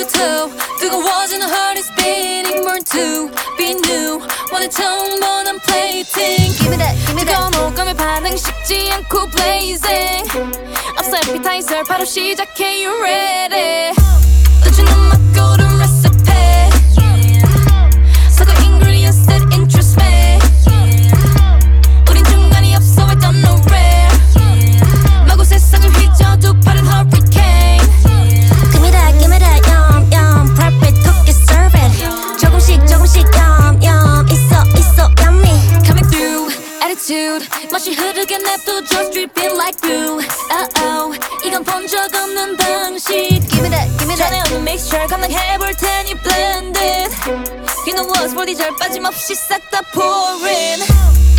toe. 뜨거워진 heart is beating, born to be new. 원해 처음 보는 plating. Give me that, give me that. 뜨거운 호감에 반응 식지 않고 blazing. 없어 appetizer 바로 시작해, you ready? 우주는 맛고른 recipe. 섞어 ingredients that interest me. 우린 중간이 없어, I don't know where. 마구 세상을 휘저도 빠른 hurricane. Give me that, yum, yum. Perfect cookie serve it. 조금씩, 조금씩, yum, yum. 있어, yummy. Coming through, attitude. 맛이 흐르게 냅둬 just dripping like glue. Oh, 이건 본 적 없는 방식. Give me that, give me that. 전에 없는 mixture 감당해볼 테니 blended. You know what's body 잘 빠짐없이 싹 다 pouring.